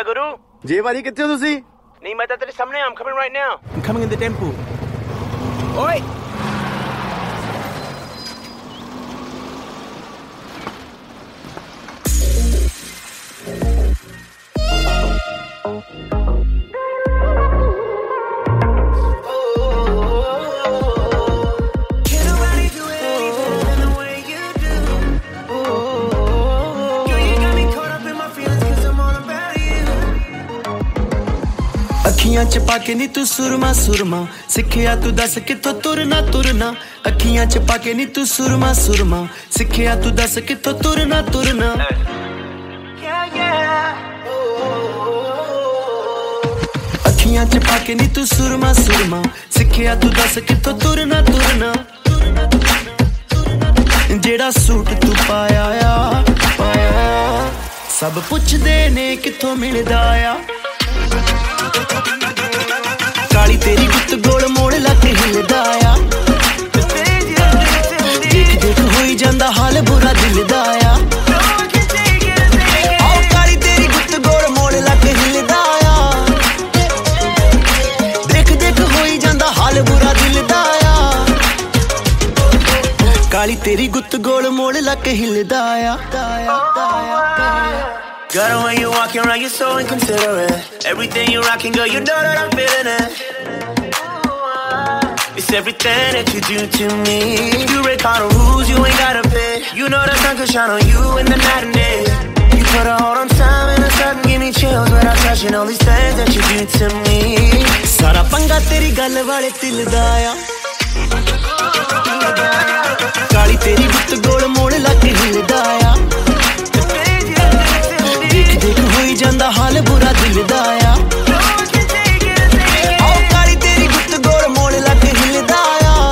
Guru? ਜੇ ਭਾਜੀ ਕਿੱਥੇ ਹੋ ਤੁਸੀਂ? ਨਹੀਂ ਮੈਂ ਤਾਂ ਤੇਰੇ ਸਾਹਮਣੇ I'm coming right now. I'm coming in the temple. Oi! ਅੱਖੀਆਂ ਚ ਪਾ ਕੇ ਨੀ ਤੂੰ ਸੁਰਮਾ ਸੁਰਮਾ ਸਿੱਖਿਆ ਤੂੰ ਦੱਸ ਕਿੱਥੋਂ ਤੁਰਨਾ ਤੁਰਨਾ ਅੱਖੀਆਂ ਚ ਪਾ ਕੇ ਨੀ ਤੂੰ ਸੁਰਮਾ ਸੁਰਮਾ ਸਿੱਖਿਆ ਤੂੰ ਦੱਸ ਕਿੱਥੋਂ ਤੁਰਨਾ ਤੁਰਨਾ ਅੱਖੀਆਂ ਚ ਪਾ ਕੇ ਨੀ ਤੂੰ ਸੁਰਮਾ ਸੁਰਮਾ ਸਿੱਖਿਆ ਤੂੰ ਦੱਸ ਕਿੱਥੋਂ ਤੁਰਨਾ ਤੁਰਨਾ ਜਿਹੜਾ ਸੂਟ ਤੂੰ ਪਾਇਆ ਆ ਸਭ ਪੁੱਛਦੇ ਨੇ ਕਿੱਥੋਂ ਮਿਲਦਾ ਆ ਕਾਲੀ ਤੇਰੀ ਗੁੱਤ ਗੋਲ ਮੋੜ ਲੱਗ ਹਿੱਲਦਾ ਆ ਦੇਖ ਦੇਖ ਹੋਈ ਜਾਂਦਾ ਹਾਲ ਬੁਰਾ ਦਿਲ ਦਾ ਆ ਆਓ ਕਾਲੀ ਤੇਰੀ ਗੁੱਤ ਗੋਲ ਮੋੜ ਲੱਗ ਹਿੱਲਦਾ ਆ ਦੇਖ ਦੇਖ ਹੋਈ ਜਾਂਦਾ ਹਾਲ ਬੁਰਾ ਦਿਲ ਦਾ ਆ ਕਾਲੀ ਤੇਰੀ ਗੁੱਤ ਗੋਲ ਮੋੜ ਲੱਗ ਹਿੱਲਦਾ ਆ Girl, the way you walking around, you're so inconsiderate. Everything you rocking, girl, you know that I'm feeling it. It's everything that you do to me. You break all the rules, you ain't gotta pay. You know the sun could shine on you in the night and day. You put a hold on time and it's starting to give me chills without touching all these things that you do to me. ਸਾਰਾ ਪੰਗਾ ਤੇਰੀ ਗੱਲ ਵਾਲੇ ਦਿਲ ਦਾ ਆ ਕਾਲੀ ਤੇਰੀ ਗੁੱਤ ਗੋਲ ਮੋੜ ਲੱਗ ਹਿੱਲਦਾ ਆ ਦੇਖ ਦੇਖ ਹੋਈ ਜਾਂਦਾ ਹਾਲ ਬੁਰਾ ਦਿਲ ਦਾ ਆ ਆਓ ਕਾਲੀ ਤੇਰੀ ਗੁੱਤ ਗੋਲ ਮੋੜ ਲੱਗ ਹਿੱਲਦਾ ਆ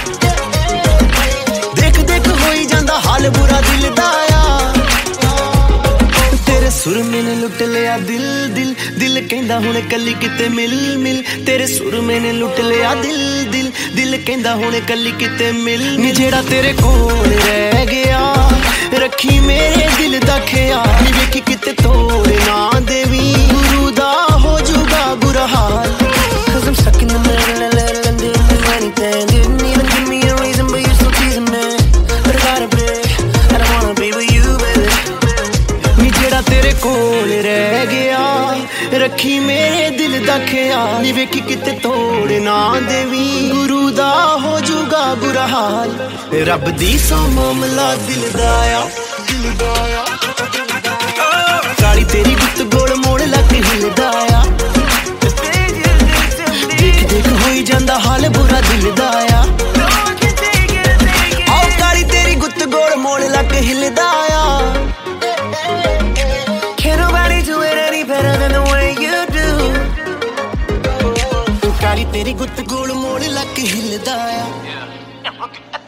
ਦੇਖ ਦੇਖ ਹੋਈ ਜਾਂਦਾ ਹਾਲ ਬੁਰਾ ਦਿਲ ਦਾ ਆ ਤੇਰੇ ਸੁਰ ਮੈਨੇ ਲੁੱਟ ਲਿਆ ਦਿਲ ਦਿਲ ਦਿਲ ਕਹਿੰਦਾ ਹੁਣ ਕੱਲੀ ਕਿਤੇ ਮਿਲ ਮਿਲ ਤੇਰੇ ਸੁਰ ਮੈਨੇ ਲੁੱਟ ਲਿਆ ਦਿਲ ਦਿਲ ਦਿਲ ਕਹਿੰਦਾ ਹੁਣ ਕੱਲੀ ਕਿਤੇ ਮਿਲ ਨੀ ਜਿਹੜਾ ਤੇਰੇ ਕੋਲ ਰਹਿ ਗਿਆ ਰੱਖੀ ਮੇਰੇ ਦਿਲ ਦਾ ਖਿਆਲ ਨੀ ਵੇਖੀ ਕਿਤੇ ਤੋੜ ਨਾ ਦੇਵੀ ਗੁਰੂ ਦਾ ਹੋ ਜੂਗਾ ਬੁਰਾ ਹਾਲ Cause I'm stuck in the middle and little and didn't do anything. Didn't even give me a reason, but you're still teasing me. But I gotta break, I don't wanna be with you, baby. ਨੀ ਜਿਹੜਾ ਤੇਰੇ ਕੋਲ ਰਹਿ ਗਿਆ ਰੱਖੀ ਮੇਰੇ ਦਿਲ ਦਾ ਖਿਆਲ ਨੀ ਵੇਖੀ ਕਿਤੇ ਤੋੜ ਨਾ ਦੇਵੀ ਗੁਰੂ ਦਾ ਹੋ ਜੂਗਾ ਬੁਰਾ ਹਾਲ ਰੱਬ ਦੀ ਸੌ ਮਾਮਲਾ ਦਿਲ ਦਾ ਆ ਕਾਲੀ ਤੇਰੀ ਗੁੱਤ ਗੋਲ ਮੋੜ ਲੱਗ ਹਿੱਲਦਾ ਆ ਦੇਖ ਦੇਖ ਹੋਈ ਜਾਂਦਾ ਹਾਲ ਬੁਰਾ ਦਿਲ ਦਾ ਆ ਆਓ ਕਾਲੀ ਤੇਰੀ ਗੁੱਤ ਗੋਲ ਮੋੜ ਲੱਗ ਹਿੱਲਦਾ ਆ Can't nobody do it any better than the way you do. ਕਾਲੀ ਤੇਰੀ ਗੁੱਤ ਗੋਲ ਮੋੜ ਲੱਗ ਹਿੱਲਦਾ ਆ